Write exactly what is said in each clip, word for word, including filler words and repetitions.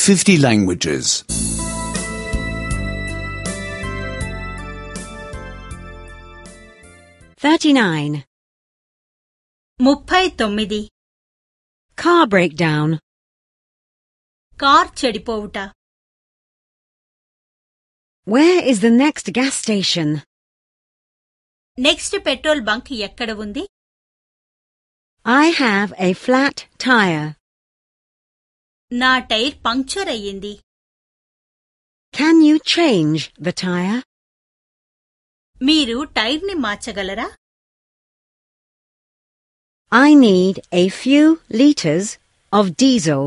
fifty languages. thirty-nine. ముప్పై తొమ్మిది. Car breakdown. Car చెడిపోవుట. Where is the next gas station? Next petrol bunk ఎక్కడ ఉంది? I have a flat tire. నా tyre puncture అయ్యింది. Can you change the tire? మీరు టైర్ని మార్చగలరా? I need a few liters of diesel.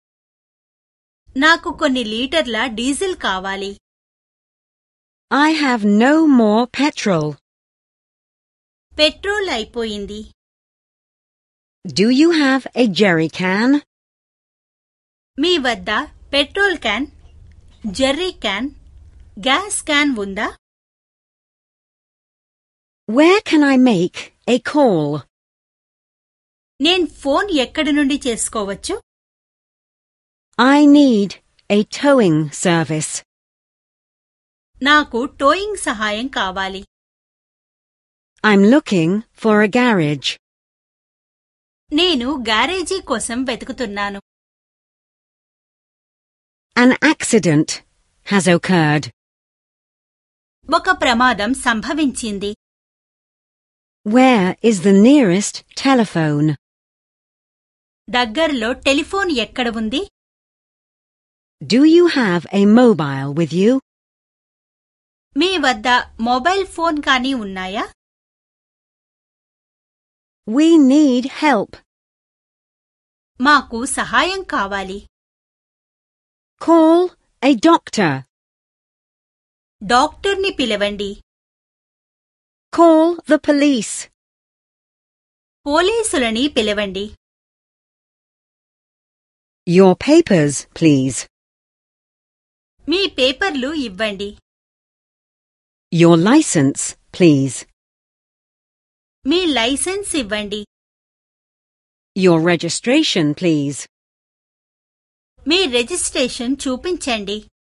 నాకు కొన్ని లీటర్ల డీజిల్ కావాలి. I have no more petrol. Petrol అయిపోయింది. Do you have a jerry can? మీ వద్ద petrol can, jerry can, gas can ఉందా? Where can I make a call? నేను phone ఎక్కడి నుండి చేసుకోవచ్చు? I need a towing service. నాకు టోయింగ్ సహాయం కావాలి. I'm looking for a garage. నేను గ్యారేజీ కోసం వెతుకుతున్నాను. An accident has occurred. ఒక ప్రమాదం సంభవించింది. Where is the nearest telephone? దగ్గరలో టెలిఫోన్ ఎక్కడ ఉంది? Do you have a mobile with you? మీ వద్ద మొబైల్ ఫోన్ కానీ ఉన్నాయా? We need help. మాకు సహాయం కావాలి. Call a doctor. డాక్టర్ని పిలవండి. Call the police. పోలీసులని పిలవండి. Your papers, please. మీ పేపర్లు ఇవ్వండి. Your license, please. మీ లైసెన్స్ ఇవ్వండి. Your registration, please. మీ రిజిస్ట్రేషన్ చూపించండి.